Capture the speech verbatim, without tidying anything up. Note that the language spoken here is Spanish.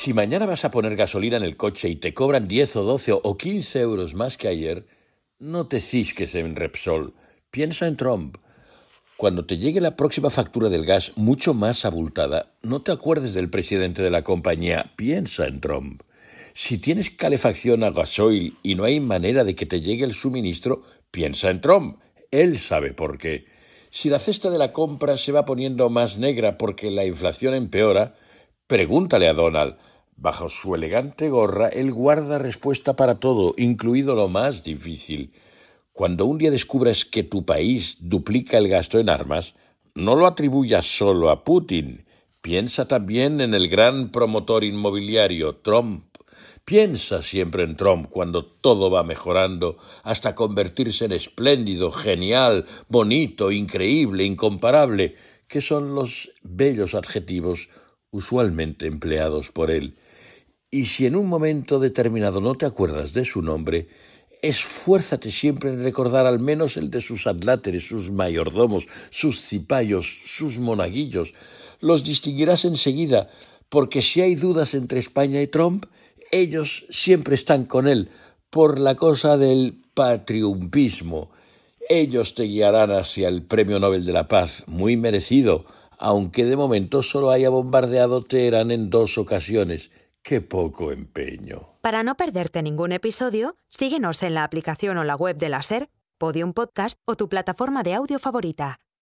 Si mañana vas a poner gasolina en el coche y te cobran diez o doce o quince euros más que ayer, no te cisques en Repsol. Piensa en Trump. Cuando te llegue la próxima factura del gas mucho más abultada, no te acuerdes del presidente de la compañía. Piensa en Trump. Si tienes calefacción a gasoil y no hay manera de que te llegue el suministro, piensa en Trump. Él sabe por qué. Si la cesta de la compra se va poniendo más negra porque la inflación empeora, pregúntale a Donald. Bajo su elegante gorra, él guarda respuesta para todo, incluido lo más difícil. Cuando un día descubras que tu país duplica el gasto en armas, no lo atribuyas solo a Putin. Piensa también en el gran promotor inmobiliario, Trump. Piensa siempre en Trump cuando todo va mejorando hasta convertirse en espléndido, genial, bonito, increíble, incomparable, que son los bellos adjetivos usualmente empleados por él. Y si en un momento determinado no te acuerdas de su nombre, esfuérzate siempre en recordar al menos el de sus adláteres, sus mayordomos, sus cipayos, sus monaguillos. Los distinguirás enseguida, porque si hay dudas entre España y Trump, ellos siempre están con él, por la cosa del patriumpismo. Ellos te guiarán hacia el Premio Nobel de la Paz, muy merecido, aunque de momento solo haya bombardeado Teherán en dos ocasiones. ¡Qué poco empeño! Para no perderte ningún episodio, síguenos en la aplicación o la web de la SER, Podium Podcast o tu plataforma de audio favorita.